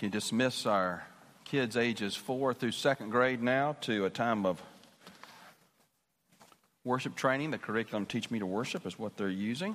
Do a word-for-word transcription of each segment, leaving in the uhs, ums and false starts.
can dismiss our kids ages four through second grade now to a time of worship training. The curriculum Teach Me to Worship is what they're using.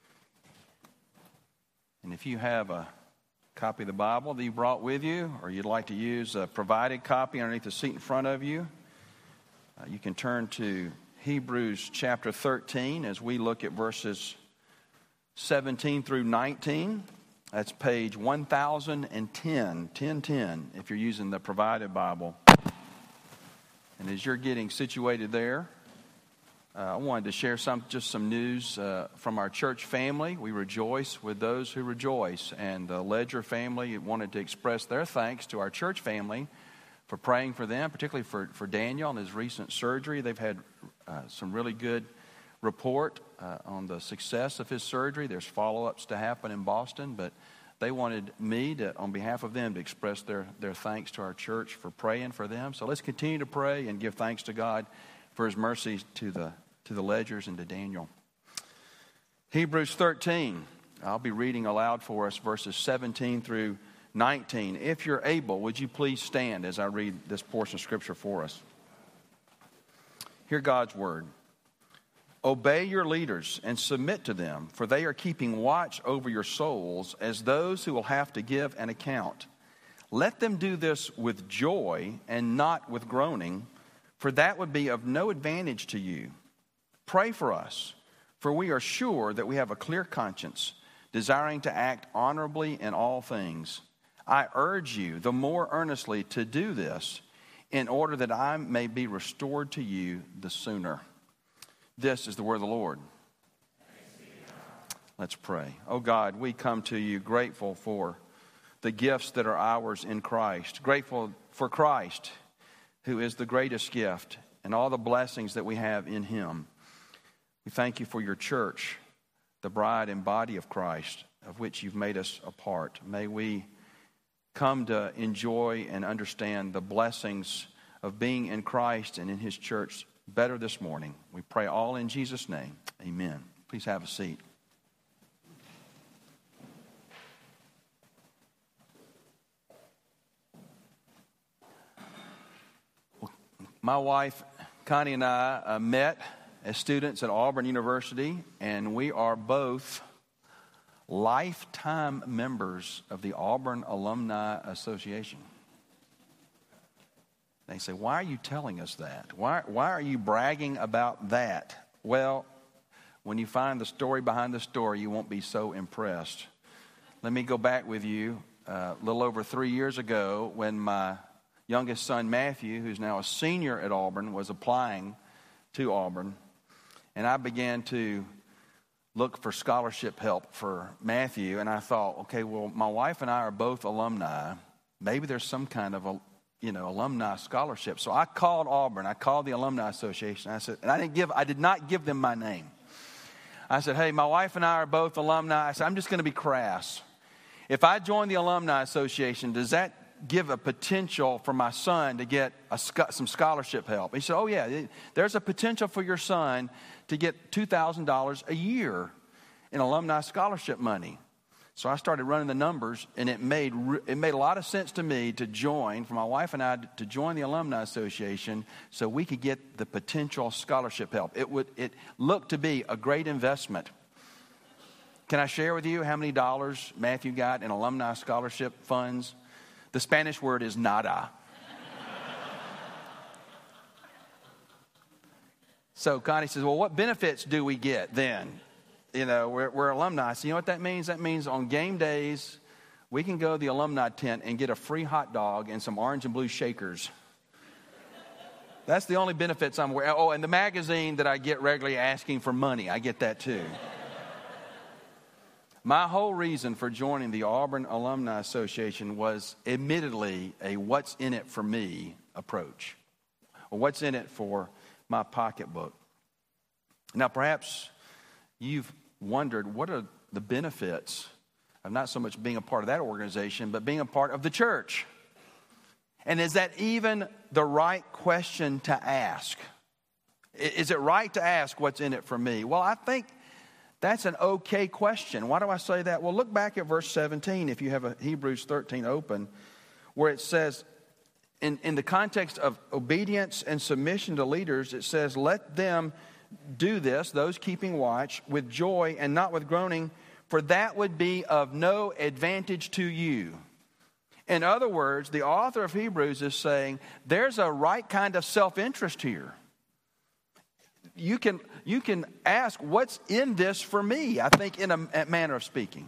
And if you have a copy of the Bible that you brought with you, or you'd like to use a provided copy underneath the seat in front of you, uh, you can turn to Hebrews chapter thirteen as we look at verses seventeen through nineteen. That's page one thousand ten, ten ten, if you're using the provided Bible. And as you're getting situated there, uh, I wanted to share some just some news uh, from our church family. We rejoice with those who rejoice. And the Ledger family wanted to express their thanks to our church family for praying for them, particularly for, for Daniel and his recent surgery. They've had uh, some really good report uh, on the success of his surgery. There's follow-ups to happen in Boston, but they wanted me to, on behalf of them, to express their, their thanks to our church for praying for them. So let's continue to pray and give thanks to God for his mercies to the to the Ledgers and to Daniel. Hebrews thirteen, I'll be reading aloud for us verses seventeen through nineteen. If you're able, would you please stand as I read this portion of Scripture for us? Hear God's word. Obey your leaders and submit to them, for they are keeping watch over your souls as those who will have to give an account. Let them do this with joy and not with groaning, for that would be of no advantage to you. Pray for us, for we are sure that we have a clear conscience, desiring to act honorably in all things. I urge you the more earnestly to do this, in order that I may be restored to you the sooner. This is the word of the Lord. Let's pray. Oh God, we come to you grateful for the gifts that are ours in Christ. Grateful for Christ, who is the greatest gift, and all the blessings that we have in him. We thank you for your church, the bride and body of Christ, of which you've made us a part. May we come to enjoy and understand the blessings of being in Christ and in his church better this morning. We pray all in Jesus' name. Amen. Please have a seat. My wife, Connie, and I uh, met as students at Auburn University, and we are both lifetime members of the Auburn Alumni Association. They say, why are you telling us that? Why, why are you bragging about that? Well, when you find the story behind the story, you won't be so impressed. Let me go back with you uh, a little over three years ago when my youngest son, Matthew, who's now a senior at Auburn, was applying to Auburn. And I began to look for scholarship help for Matthew. And I thought, okay, well, my wife and I are both alumni. Maybe there's some kind of a you know, alumni scholarship. So I called Auburn. I called the Alumni Association. I said, and I didn't give, I did not give them my name. I said, hey, my wife and I are both alumni. I said, I'm just going to be crass. If I join the Alumni Association, does that give a potential for my son to get a, some scholarship help? He said, oh yeah, there's a potential for your son to get two thousand dollars a year in alumni scholarship money. So I started running the numbers, and it made it made a lot of sense to me to join, for my wife and I to join the Alumni Association so we could get the potential scholarship help. It would it looked to be a great investment. Can I share with you how many dollars Matthew got in alumni scholarship funds? The Spanish word is nada. So Connie says, well, what benefits do we get then? You know, we're, we're alumni. So you know what that means? That means on game days, we can go to the alumni tent and get a free hot dog and some orange and blue shakers. That's the only benefits I'm aware of. Oh, and the magazine that I get regularly asking for money, I get that too. My whole reason for joining the Auburn Alumni Association was admittedly a what's in it for me approach, or what's in it for my pocketbook. Now, perhaps you've wondered, what are the benefits of not so much being a part of that organization, but being a part of the church? And is that even the right question to ask? Is it right to ask what's in it for me? Well, I think That's an okay question. Why do I say that? Well, look back at verse seventeen, if you have a Hebrews thirteen open, where it says, in, in the context of obedience and submission to leaders, it says, let them do this, those keeping watch, with joy and not with groaning, for that would be of no advantage to you. In other words, the author of Hebrews is saying there's a right kind of self-interest here. You can, you can ask, what's in this for me? I think in a, a manner of speaking.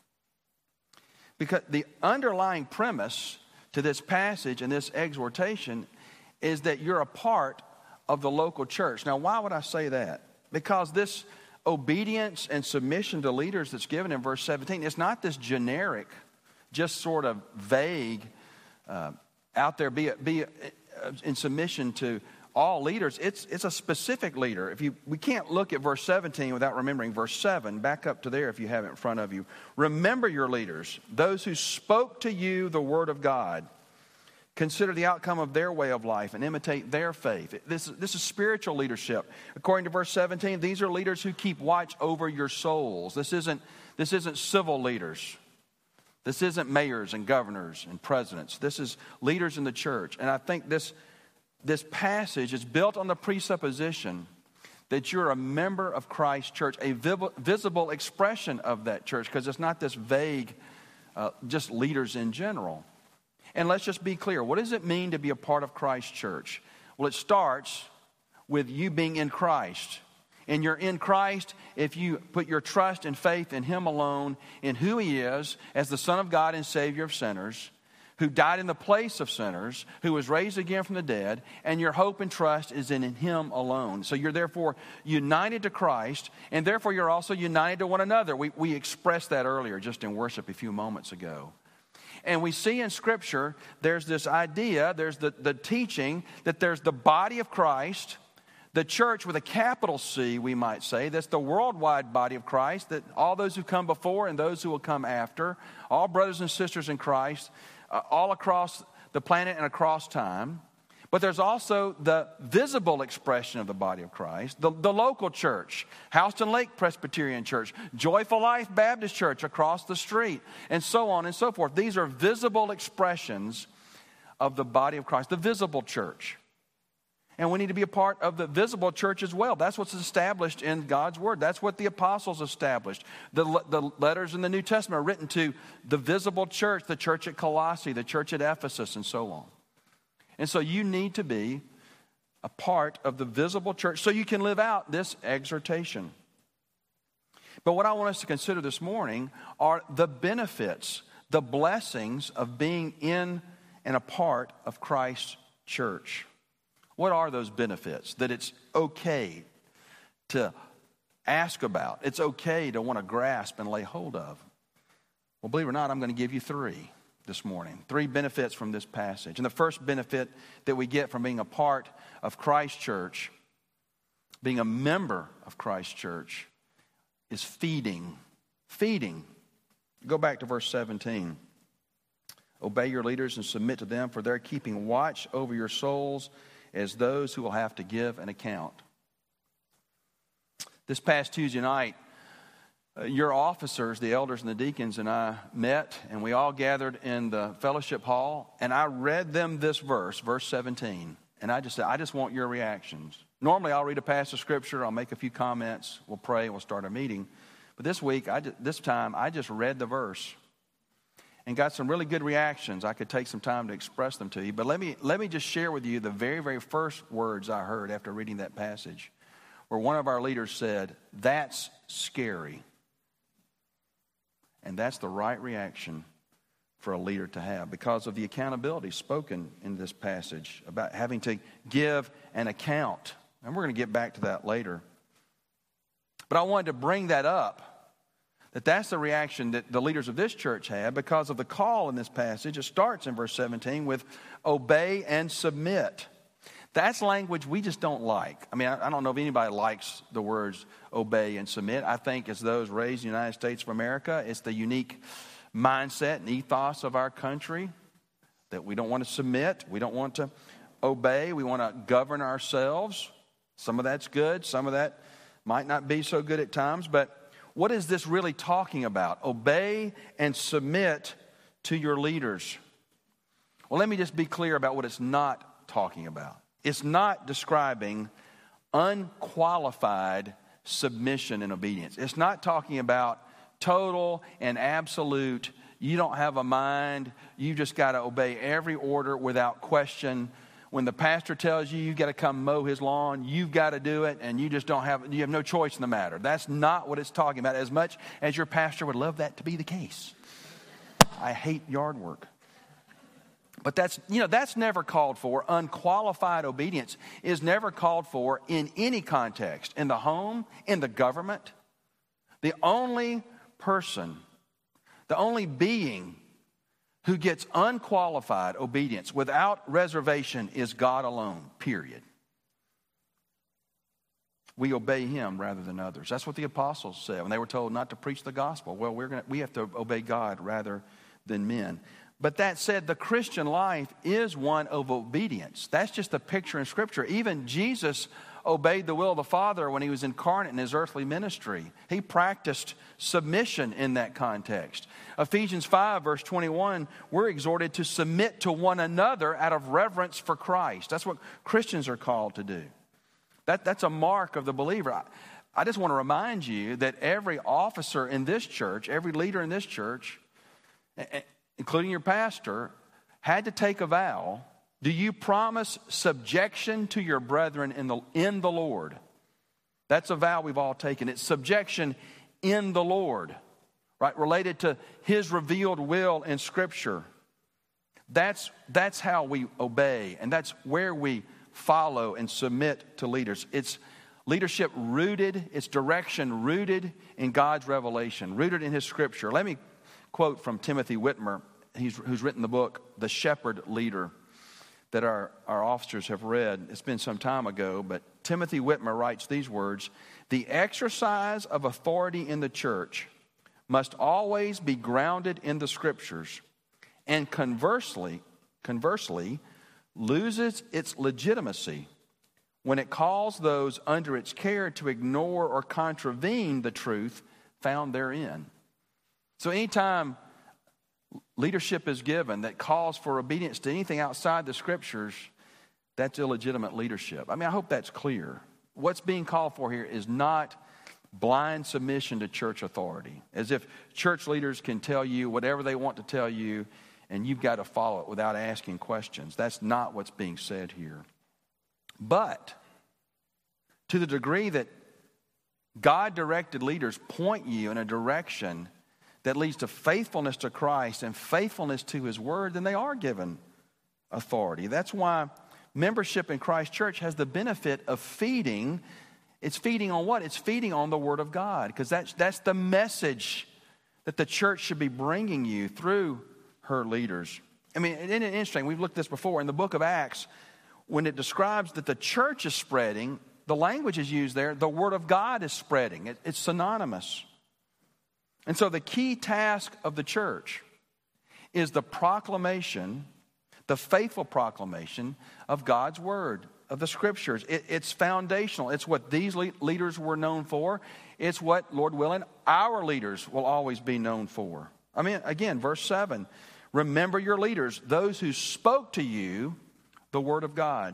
Because the underlying premise to this passage and this exhortation is that you're a part of the local church. Now, why would I say that? Because this obedience and submission to leaders that's given in verse seventeen, it's not this generic, just sort of vague, uh, out there, be, be in submission to all leaders. It's, it's a specific leader. If you, we can't look at verse seventeen without remembering verse seven. Back up to there if you have it in front of you. Remember your leaders, those who spoke to you the word of God. Consider the outcome of their way of life and imitate their faith. This, this is spiritual leadership. According to verse seventeen, these are leaders who keep watch over your souls. This isn't, this isn't civil leaders. This isn't mayors and governors and presidents. This is leaders in the church. And I think this, this passage is built on the presupposition that you're a member of Christ's church, a visible expression of that church, because it's not this vague, uh, just leaders in general. And let's just be clear. What does it mean to be a part of Christ's church? Well, it starts with you being in Christ. And you're in Christ if you put your trust and faith in Him alone, in who He is as the Son of God and Savior of sinners, who died in the place of sinners, who was raised again from the dead, and your hope and trust is in Him alone. So you're therefore united to Christ, and therefore you're also united to one another. We, we expressed that earlier just in worship a few moments ago. And we see in Scripture, there's this idea, there's the, the teaching that there's the body of Christ, the church with a capital C, we might say. That's the worldwide body of Christ, that all those who come before and those who will come after, all brothers and sisters in Christ, uh, all across the planet and across time. But there's also the visible expression of the body of Christ, the, the local church, Houston Lake Presbyterian Church, Joyful Life Baptist Church across the street, and so on and so forth. These are visible expressions of the body of Christ, the visible church. And we need to be a part of the visible church as well. That's what's established in God's Word. That's what the apostles established. The, the letters in the New Testament are written to the visible church, the church at Colossae, the church at Ephesus, and so on. And so you need to be a part of the visible church so you can live out this exhortation. But what I want us to consider this morning are the benefits, the blessings of being in and a part of Christ's church. What are those benefits that it's okay to ask about? It's okay to want to grasp and lay hold of. Well, believe it or not, I'm going to give you three this morning. Three benefits from this passage. And the first benefit that we get from being a part of Christ's church, being a member of Christ's church, is feeding. Feeding. Go back to verse seventeen. Obey your leaders and submit to them, for they're keeping watch over your souls as those who will have to give an account. This past Tuesday night, uh, your officers, the elders and the deacons, and I met, and we all gathered in the fellowship hall, and I read them this verse, verse seventeen, and I just said, I just want your reactions. Normally, I'll read a passage of Scripture, I'll make a few comments, we'll pray, and we'll start our meeting. But this week, I just, this time, I just read the verse and got some really good reactions. I could take some time to express them to you. But let me, let me just share with you the very, very first words I heard after reading that passage, where one of our leaders said, "That's scary." And that's the right reaction for a leader to have because of the accountability spoken in this passage about having to give an account. And we're going to get back to that later. But I wanted to bring that up, that that's the reaction that the leaders of this church had because of the call in this passage. It starts in verse seventeen with obey and submit. That's language we just don't like. I mean, I, I don't know if anybody likes the words obey and submit. I think as those raised in the United States of America, it's the unique mindset and ethos of our country that we don't want to submit. We don't want to obey. We want to govern ourselves. Some of that's good. Some of that might not be so good at times. But what is this really talking about? Obey and submit to your leaders. Well, let me just be clear about what it's not talking about. It's not describing unqualified submission and obedience. It's not talking about total and absolute, you don't have a mind, you just got to obey every order without question. When the pastor tells you you've got to come mow his lawn, you've got to do it, and you just don't have, you have no choice in the matter. That's not what it's talking about, as much as your pastor would love that to be the case. I hate yard work. But that's, you know, that's never called for. Unqualified obedience is never called for in any context, in the home, in the government. The only person, the only being who gets unqualified obedience without reservation is God alone, period. We obey him rather than others. That's what the apostles said when they were told not to preach the gospel. Well, we're gonna, we have to obey God rather than men. But that said, the Christian life is one of obedience. That's just a picture in Scripture. Even Jesus obeyed the will of the Father when he was incarnate in his earthly ministry. He practiced submission in that context. Ephesians five, verse twenty-one, we're exhorted to submit to one another out of reverence for Christ. That's what Christians are called to do. That, that's a mark of the believer. I, I just want to remind you that every officer in this church, every leader in this church, including your pastor, had to take a vow. Do you promise subjection to your brethren in the, in the Lord? That's a vow we've all taken. It's subjection in the Lord, right? Related to his revealed will in Scripture. That's, that's how we obey, and that's where we follow and submit to leaders. It's leadership rooted, it's direction rooted in God's revelation, rooted in his Scripture. Let me quote from Timothy Whitmer, he's, who's written the book, The Shepherd Leader, that our, our officers have read. It's been some time ago, but Timothy Whitmer writes these words: "The exercise of authority in the church must always be grounded in the Scriptures, and conversely, conversely, loses its legitimacy when it calls those under its care to ignore or contravene the truth found therein." So anytime leadership is given that calls for obedience to anything outside the Scriptures, that's illegitimate leadership. I mean, I hope that's clear. What's being called for here is not blind submission to church authority, as if church leaders can tell you whatever they want to tell you and you've got to follow it without asking questions. That's not what's being said here. But to the degree that God-directed leaders point you in a direction that leads to faithfulness to Christ and faithfulness to his word, then they are given authority. That's why membership in Christ Church has the benefit of feeding. It's feeding on what? It's feeding on the word of God, because that's, that's the message that the church should be bringing you through her leaders. I mean, isn't it interesting? We've looked at this before in the book of Acts. When it describes that the church is spreading, the language is used there, the word of God is spreading. It, it's synonymous. And so the key task of the church is the proclamation, the faithful proclamation of God's word, of the Scriptures. It, it's foundational. It's what these le- leaders were known for. It's what, Lord willing, our leaders will always be known for. I mean, again, verse seven, remember your leaders, those who spoke to you the word of God.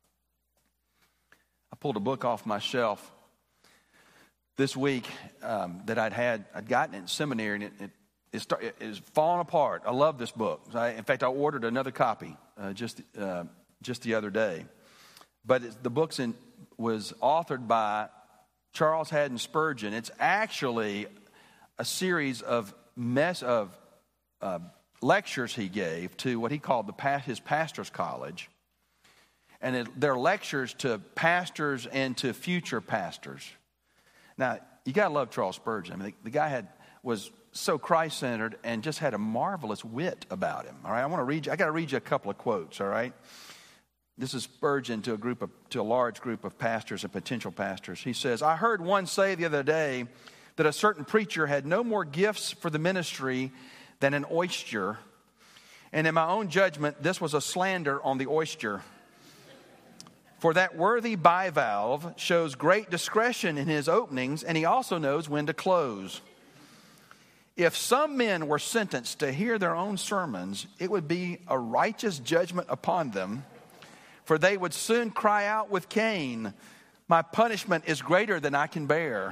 I pulled a book off my shelf this week um, that I'd had, I'd gotten it in seminary, and it, it, it, start, it is falling apart. I love this book. I, in fact, I ordered another copy uh, just uh, just the other day. But it, the book was authored by Charles Haddon Spurgeon. It's actually a series of mess of uh, lectures he gave to what he called the his pastor's college. And it, they're lectures to pastors and to future pastors. Now, you got to love Charles Spurgeon. I mean, the, the guy had was so Christ-centered and just had a marvelous wit about him. All right, I want to read you, I got to read you a couple of quotes, all right? This is Spurgeon to a group of, to a large group of pastors and potential pastors. He says, "I heard one say the other day that a certain preacher had no more gifts for the ministry than an oyster. And in my own judgment, this was a slander on the oyster. For that worthy bivalve shows great discretion in his openings, and he also knows when to close. If some men were sentenced to hear their own sermons, it would be a righteous judgment upon them, for they would soon cry out with Cain, my punishment is greater than I can bear.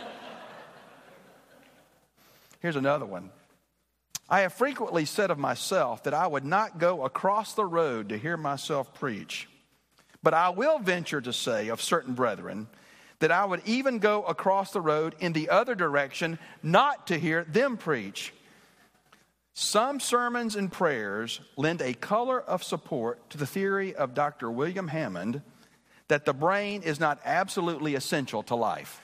Here's another one. I have frequently said of myself that I would not go across the road to hear myself preach. But I will venture to say of certain brethren that I would even go across the road in the other direction not to hear them preach. Some sermons and prayers lend a color of support to the theory of Doctor William Hammond that the brain is not absolutely essential to life.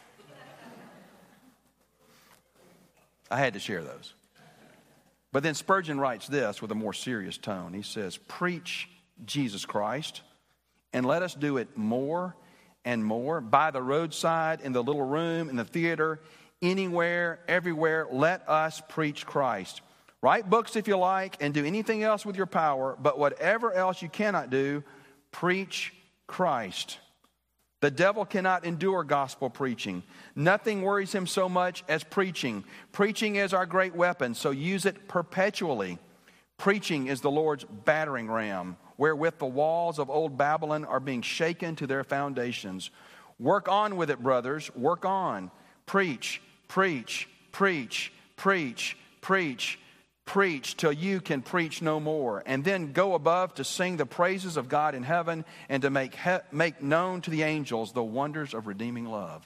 I had to share those. But then Spurgeon writes this with a more serious tone. He says, preach Jesus Christ, and let us do it more and more, by the roadside, in the little room, in the theater, anywhere, everywhere. Let us preach Christ. Write books if you like, and do anything else with your power, but whatever else you cannot do, preach Christ. The devil cannot endure gospel preaching. Nothing worries him so much as preaching. Preaching is our great weapon, so use it perpetually. Preaching is the Lord's battering ram, wherewith the walls of old Babylon are being shaken to their foundations. Work on with it, brothers. Work on. Preach, preach, preach, preach, preach, preach till you can preach no more. And then go above to sing the praises of God in heaven and to make, he- make known to the angels the wonders of redeeming love.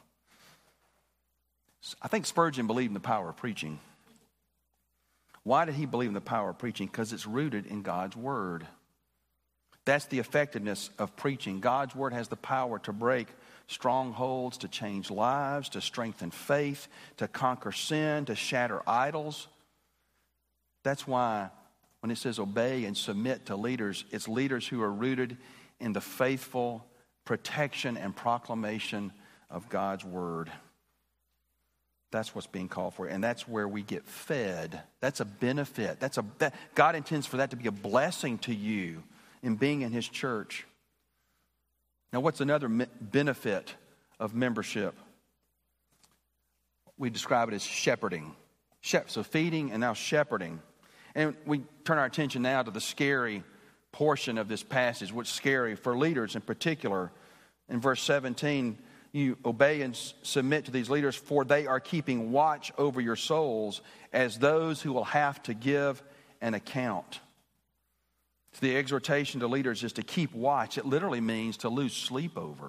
I think Spurgeon believed in the power of preaching. Why did he believe in the power of preaching? Because it's rooted in God's word. That's the effectiveness of preaching. God's word has the power to break strongholds, to change lives, to strengthen faith, to conquer sin, to shatter idols. That's why when it says obey and submit to leaders, it's leaders who are rooted in the faithful protection and proclamation of God's word. That's what's being called for. And that's where we get fed. That's a benefit. That's a that, God intends for that to be a blessing to you in being in his church. Now, what's another me- benefit of membership? We describe it as shepherding. Shep- so feeding and now shepherding. And we turn our attention now to the scary portion of this passage. What's scary for leaders in particular. In verse seventeen, you obey and submit to these leaders, for they are keeping watch over your souls as those who will have to give an account. So the exhortation to leaders is to keep watch. It literally means to lose sleep over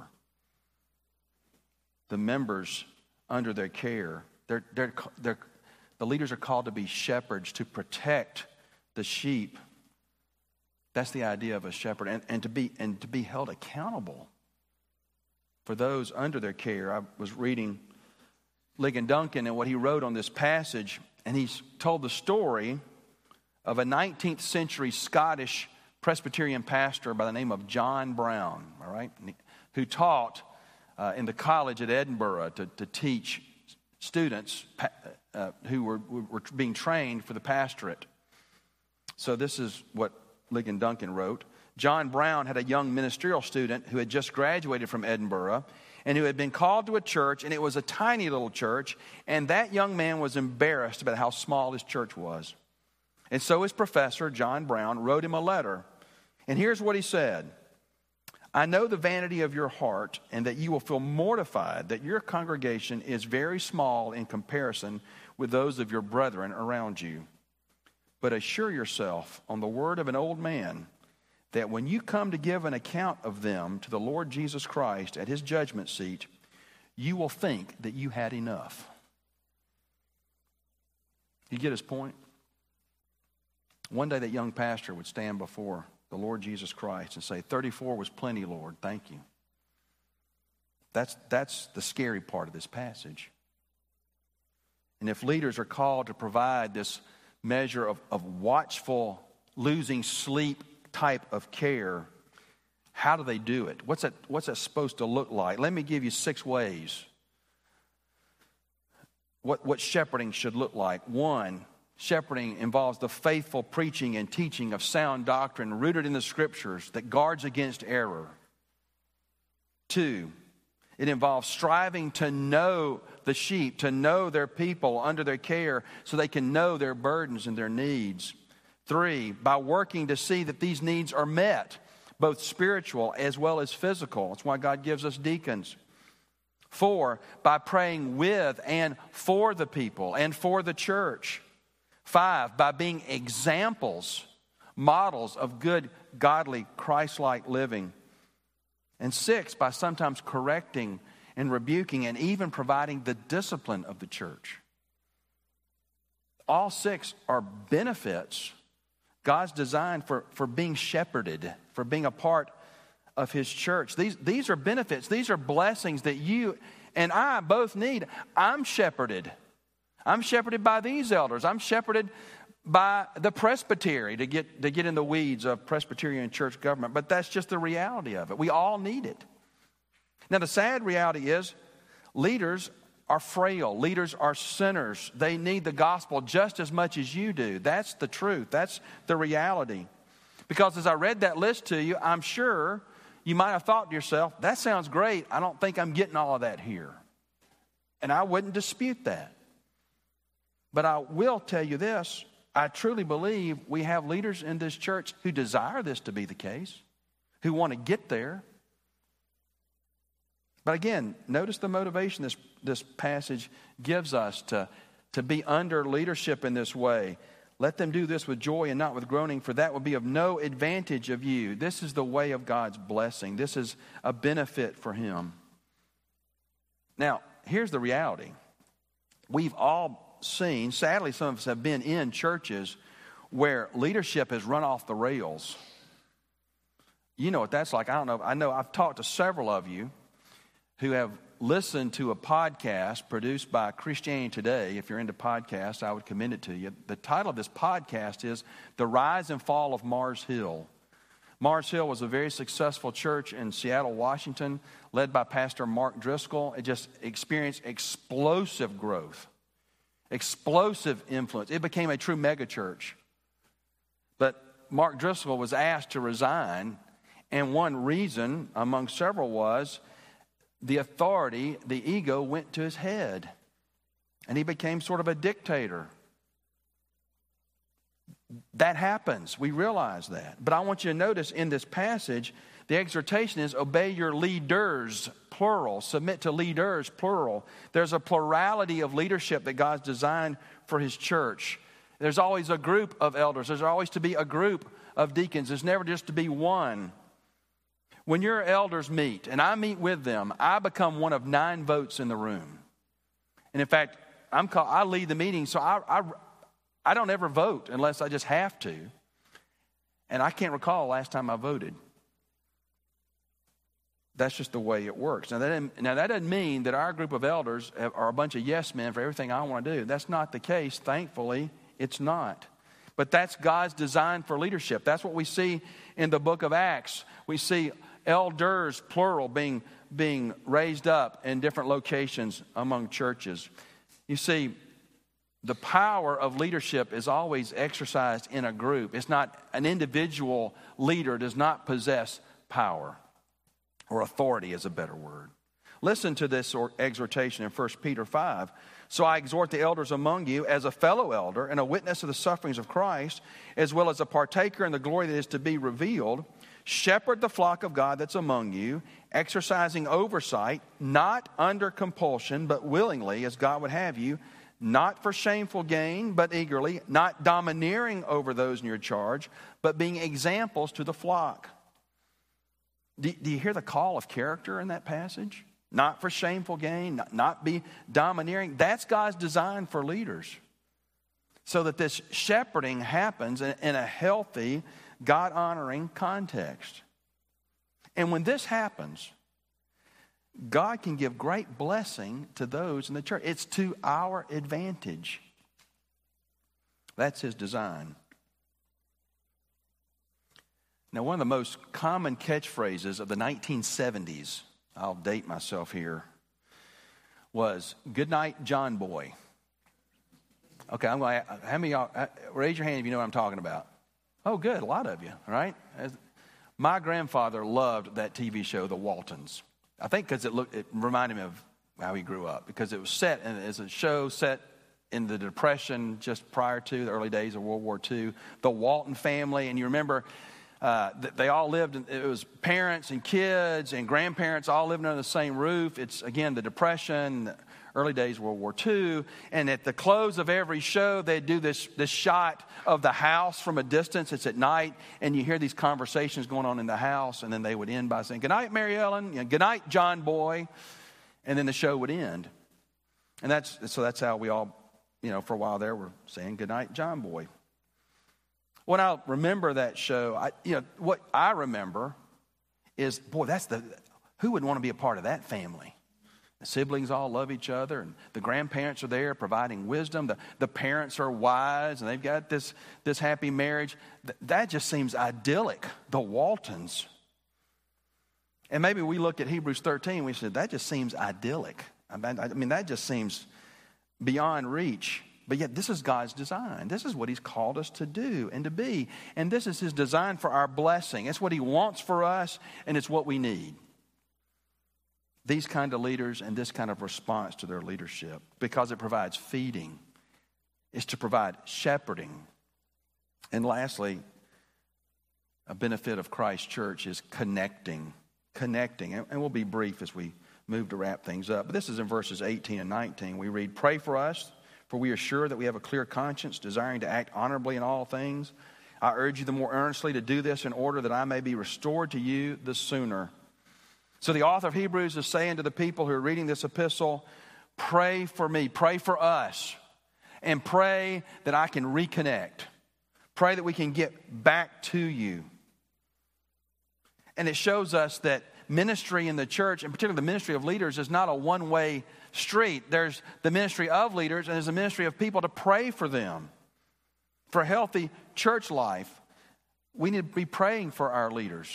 the members under their care. They're, they're, they're, the leaders are called to be shepherds, to protect the sheep. That's the idea of a shepherd, and, and to be and to be held accountable for those under their care. I was reading Ligon Duncan and what he wrote on this passage, and he's told the story of a nineteenth century Scottish Presbyterian pastor by the name of John Brown, all right, who taught uh, in the college at Edinburgh to, to teach students uh, who were, were being trained for the pastorate. So this is what Ligon Duncan wrote. John Brown had a young ministerial student who had just graduated from Edinburgh and who had been called to a church, and it was a tiny little church, and that young man was embarrassed about how small his church was. And so his professor, John Brown, wrote him a letter. And here's what he said. I know the vanity of your heart and that you will feel mortified that your congregation is very small in comparison with those of your brethren around you. But assure yourself on the word of an old man that when you come to give an account of them to the Lord Jesus Christ at his judgment seat, you will think that you had enough. You get his point? One day that young pastor would stand before the Lord Jesus Christ and say, thirty-four was plenty, Lord, thank you. That's, that's the scary part of this passage. And if leaders are called to provide this measure of, of watchful, losing sleep type of care, how do they do it? What's that, what's that supposed to look like? Let me give you six ways what, what shepherding should look like. One, shepherding involves the faithful preaching and teaching of sound doctrine rooted in the Scriptures that guards against error. Two, it involves striving to know the sheep, to know their people under their care so they can know their burdens and their needs. Three, by working to see that these needs are met, both spiritual as well as physical. That's why God gives us deacons. Four, by praying with and for the people and for the church. Five, by being examples, models of good, godly, Christ-like living. And six, by sometimes correcting and rebuking and even providing the discipline of the church. All six are benefits God's designed for, for being shepherded, for being a part of His church. These, these are benefits. These are blessings that you and I both need. I'm shepherded. I'm shepherded by these elders. I'm shepherded by the presbytery, to get to get in the weeds of Presbyterian church government. But that's just the reality of it. We all need it. Now, the sad reality is leaders are frail. Leaders are sinners. They need the gospel just as much as you do. That's the truth. That's the reality. Because as I read that list to you, I'm sure you might have thought to yourself, that sounds great. I don't think I'm getting all of that here. And I wouldn't dispute that. But I will tell you this. I truly believe we have leaders in this church who desire this to be the case, who want to get there. But again, notice the motivation this, this passage gives us to, to be under leadership in this way. Let them do this with joy and not with groaning, for that would be of no advantage of you. This is the way of God's blessing. This is a benefit for Him. Now, here's the reality. We've all seen, sadly some of us have been in churches where leadership has run off the rails. You know what that's like. I don't know. I know I've talked to several of you who have listened to a podcast produced by Christianity Today. If you're into podcasts, I would commend it to you. The title of this podcast is The Rise and Fall of Mars Hill. Mars Hill was a very successful church in Seattle, Washington, led by Pastor Mark Driscoll. It just experienced explosive growth. Explosive influence. It became a true megachurch. But Mark Driscoll was asked to resign, and one reason, among several, was the authority, the ego went to his head, and he became sort of a dictator. That happens. We realize that. But I want you to notice in this passage, the exhortation is obey your leaders, plural. Submit to leaders, plural. There's a plurality of leadership that God's designed for His church. There's always a group of elders. There's always to be a group of deacons. There's never just to be one. When your elders meet, and I meet with them, I become one of nine votes in the room. And in fact, I'm called, I lead the meeting, so I, I, I don't ever vote unless I just have to. And I can't recall the last time I voted. That's just the way it works. Now that, now, that doesn't mean that our group of elders are a bunch of yes men for everything I want to do. That's not the case. Thankfully, it's not. But that's God's design for leadership. That's what we see in the book of Acts. We see elders, plural, being, being raised up in different locations among churches. You see, the power of leadership is always exercised in a group. It's not, an individual leader does not possess power. Or authority is a better word. Listen to this exhortation in First Peter five. So I exhort the elders among you as a fellow elder and a witness of the sufferings of Christ, as well as a partaker in the glory that is to be revealed. Shepherd the flock of God that's among you, exercising oversight, not under compulsion, but willingly, as God would have you, not for shameful gain, but eagerly, not domineering over those in your charge, but being examples to the flock. Do, do you hear the call of character in that passage? Not for shameful gain, not, not be domineering. That's God's design for leaders. So that this shepherding happens in, in a healthy, God-honoring context. And when this happens, God can give great blessing to those in the church. It's to our advantage. That's His design. Now, one of the most common catchphrases of the nineteen seventies, I'll date myself here, was, "Good night, John Boy." Okay, I'm going to, how many of y'all, raise your hand if you know what I'm talking about. Oh, good, a lot of you, all right? As, my grandfather loved that T V show, The Waltons. I think because it looked, it reminded me of how he grew up, because it was set and as a show set in the Depression just prior to the early days of World War Two. The Walton family, and you remember uh, they all lived, in, it was parents and kids and grandparents all living under the same roof. It's, again, the Depression, early days of World War Two, and at the close of every show, they'd do this, this shot of the house from a distance. It's at night, and you hear these conversations going on in the house, and then they would end by saying, "Good night, Mary Ellen," you know, "Good night, John Boy," and then the show would end. And that's so that's how we all, you know, for a while there, were saying, "Good night, John Boy." When I remember that show, I, you know, what I remember is, boy, that's the, who would want to be a part of that family? The siblings all love each other, and the grandparents are there providing wisdom. The, the parents are wise, and they've got this, this happy marriage. Th- that just seems idyllic, the Waltons. And maybe we look at Hebrews thirteen, and we said, that just seems idyllic. I mean, I mean, that just seems beyond reach. But yet this is God's design. This is what he's called us to do and to be. And this is his design for our blessing. It's what he wants for us, and it's what we need. These kind of leaders and this kind of response to their leadership, because it provides feeding, is to provide shepherding. And lastly, a benefit of Christ's church is connecting. Connecting. And we'll be brief as we move to wrap things up. But this is in verses eighteen and nineteen. We read, "Pray for us, for we are sure that we have a clear conscience, desiring to act honorably in all things. I urge you the more earnestly to do this in order that I may be restored to you the sooner." So the author of Hebrews is saying to the people who are reading this epistle, pray for me, pray for us, and pray that I can reconnect. Pray that we can get back to you. And it shows us that ministry in the church, and particularly the ministry of leaders, is not a one-way street. There's the ministry of leaders, and there's a ministry of people to pray for them. For a healthy church life, we need to be praying for our leaders.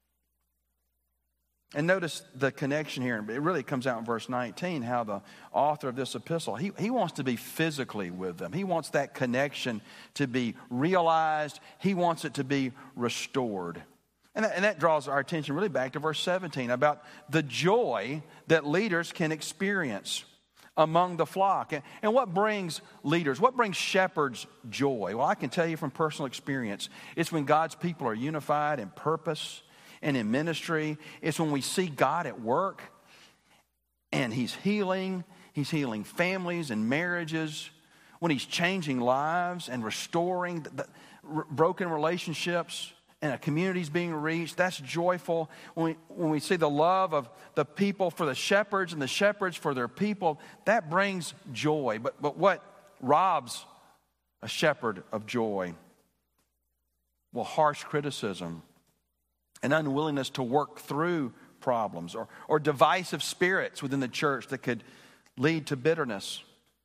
And notice the connection here. It really comes out in verse nineteen, how the author of this epistle, he, he wants to be physically with them. He wants that connection to be realized. He wants it to be restored. And that, and that draws our attention really back to verse seventeen about the joy that leaders can experience among the flock. And, and what brings leaders, what brings shepherds joy? Well, I can tell you from personal experience, it's when God's people are unified in purpose and in ministry. It's when we see God at work and he's healing, he's healing families and marriages, when he's changing lives and restoring the, the r- broken relationships, and a community's being reached. That's joyful. When we, when we see the love of the people for the shepherds and the shepherds for their people, that brings joy. But, but what robs a shepherd of joy? Well, harsh criticism, an unwillingness to work through problems, or, or divisive spirits within the church that could lead to bitterness.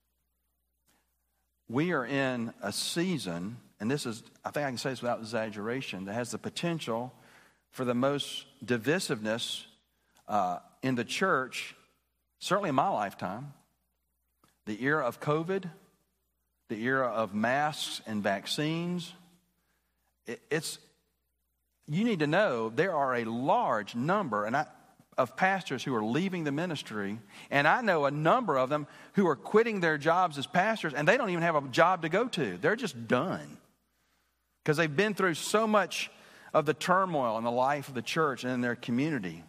We are in a season, and this is, I think I can say this without exaggeration, that has the potential for the most divisiveness uh, in the church, certainly in my lifetime. The era of COVID, the era of masks and vaccines. It, it's you need to know there are a large number and I, of pastors who are leaving the ministry, and I know a number of them who are quitting their jobs as pastors, and they don't even have a job to go to. They're just done because they've been through so much of the turmoil in the life of the church and in their community.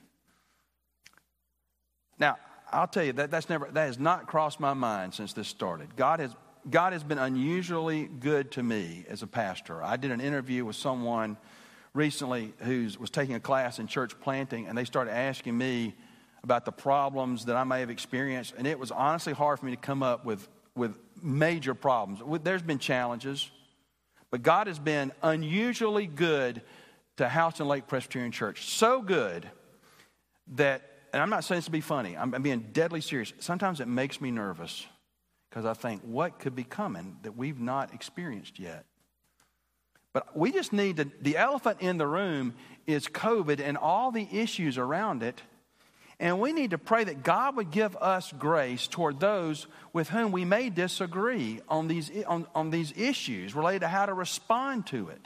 Now, I'll tell you that that's never that has not crossed my mind since this started. God has God has been unusually good to me as a pastor. I did an interview with someone recently who was taking a class in church planting, and they started asking me about the problems that I may have experienced, and it was honestly hard for me to come up with, with major problems. There's been challenges, but God has been unusually good to Houston Lake Presbyterian Church. So good that, and I'm not saying this to be funny, I'm, I'm being deadly serious. Sometimes it makes me nervous because I think, what could be coming that we've not experienced yet? But we just need to, the elephant in the room is COVID and all the issues around it. And we need to pray that God would give us grace toward those with whom we may disagree on these, on, on these issues related to how to respond to it.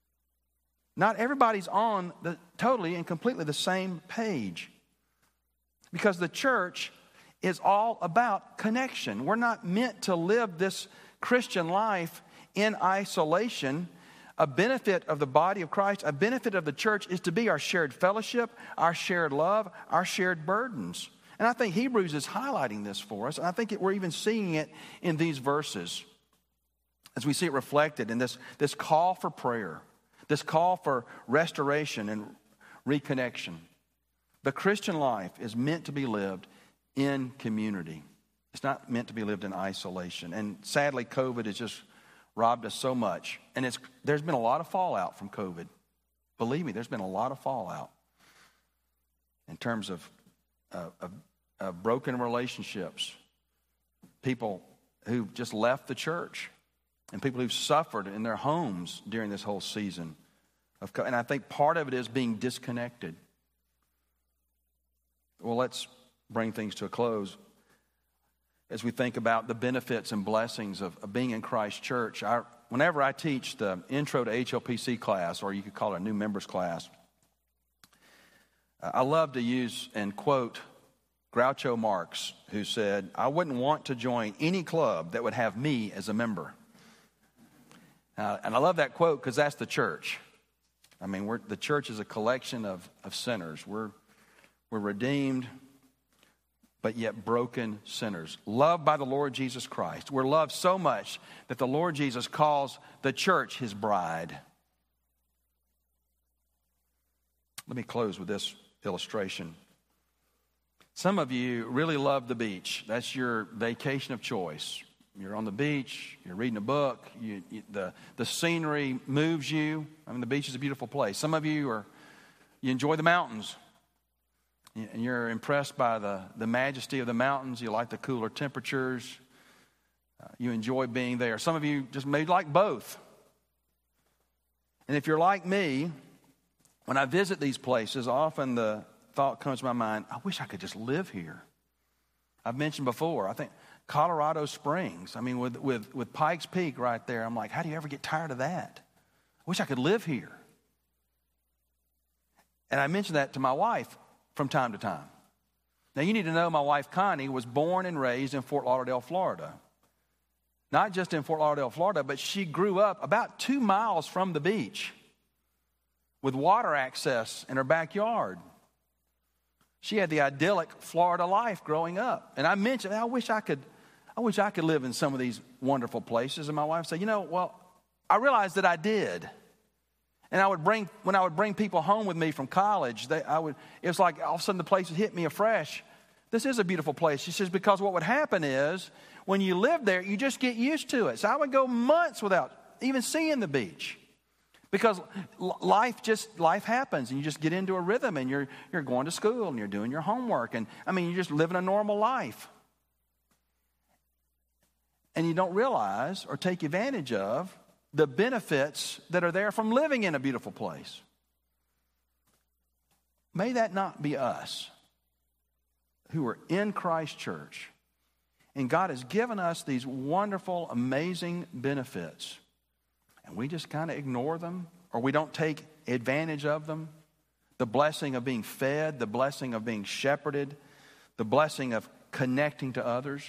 Not everybody's on the totally and completely the same page. Because the church is all about connection. We're not meant to live this Christian life in isolation. A benefit of the body of Christ, a benefit of the church is to be our shared fellowship, our shared love, our shared burdens. And I think Hebrews is highlighting this for us. And I think it, we're even seeing it in these verses as we see it reflected in this, this call for prayer, this call for restoration and reconnection. The Christian life is meant to be lived in community. It's not meant to be lived in isolation. And sadly, COVID has just robbed us so much. And it's there's been a lot of fallout from COVID. Believe me, there's been a lot of fallout in terms of, uh, of, of broken relationships, people who've just left the church, and people who've suffered in their homes during this whole season of COVID. And I think part of it is being disconnected. Well, let's bring things to a close. As we think about the benefits and blessings of, of being in Christ Church, I, whenever I teach the Intro to H L P C class, or you could call it a new members class, I love to use and quote Groucho Marx, who said, "I wouldn't want to join any club that would have me as a member." Uh, and I love that quote because that's the church. I mean, we're, the church is a collection of, of sinners. We're, we're redeemed, but yet broken sinners, loved by the Lord Jesus Christ. We're loved so much that the Lord Jesus calls the church his bride. Let me close with this illustration. Some of you really love the beach. That's your vacation of choice. You're on the beach, you're reading a book, you, you, the, the scenery moves you. I mean, the beach is a beautiful place. Some of you are, you enjoy the mountains. And you're impressed by the, the majesty of the mountains. You like the cooler temperatures. Uh, you enjoy being there. Some of you just may like both. And if you're like me, when I visit these places, often the thought comes to my mind, I wish I could just live here. I've mentioned before, I think Colorado Springs, I mean, with, with, with Pikes Peak right there, I'm like, how do you ever get tired of that? I wish I could live here. And I mentioned that to my wife from time to time. Now, you need to know my wife, Connie, was born and raised in Fort Lauderdale, Florida. Not just in Fort Lauderdale, Florida, but she grew up about two miles from the beach with water access in her backyard. She had the idyllic Florida life growing up. And I mentioned, I wish I could, I wish I could live in some of these wonderful places. And my wife said, you know, well, I realized that I did. And I would bring, when I would bring people home with me from college, they, I would, it was like all of a sudden the place would hit me afresh. This is a beautiful place. She says, because what would happen is when you live there, you just get used to it. So I would go months without even seeing the beach. Because life just, life happens and you just get into a rhythm and you're, you're going to school and you're doing your homework. And I mean, you're just living a normal life. And you don't realize or take advantage of the benefits that are there from living in a beautiful place. May that not be us who are in Christ Church. And God has given us these wonderful, amazing benefits. And we just kind of ignore them, or we don't take advantage of them. The blessing of being fed, the blessing of being shepherded, the blessing of connecting to others.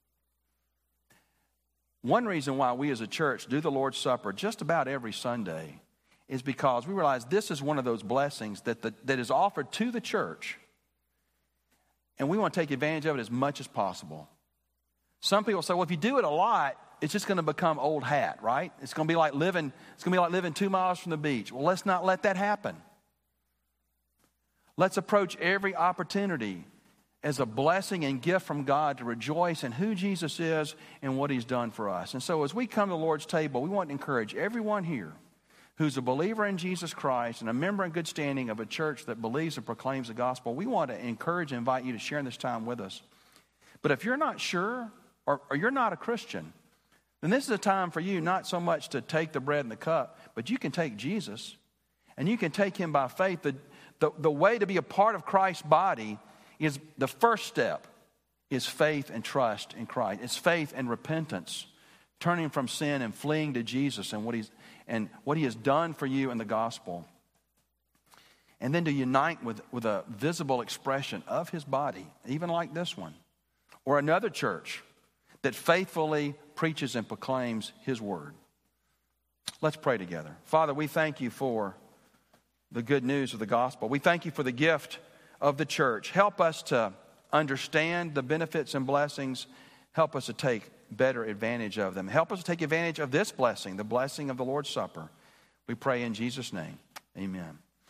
One reason why we as a church do the Lord's Supper just about every Sunday is because we realize this is one of those blessings that, the, that is offered to the church. And we want to take advantage of it as much as possible. Some people say, well, if you do it a lot, it's just going to become old hat, right? It's going to be like living, it's going to be like living two miles from the beach. Well, let's not let that happen. Let's approach every opportunity as a blessing and gift from God to rejoice in who Jesus is and what he's done for us. And so as we come to the Lord's table, we want to encourage everyone here who's a believer in Jesus Christ and a member in good standing of a church that believes and proclaims the gospel. We want to encourage and invite you to share in this time with us. But if you're not sure or, or you're not a Christian, then this is a time for you not so much to take the bread and the cup, but you can take Jesus and you can take him by faith. The, the, the way to be a part of Christ's body is the first step is faith and trust in Christ. It's faith and repentance, turning from sin and fleeing to Jesus and what he's and what he has done for you in the gospel. and then to unite with, with a visible expression of his body, even like this one, or another church that faithfully preaches and proclaims his word. Let's pray together. Father, we thank you for the good news of the gospel. We thank you for the gift of the church. Help us to understand the benefits and blessings. Help us to take better advantage of them. Help us to take advantage of this blessing, the blessing of the Lord's Supper. We pray in Jesus' name. Amen.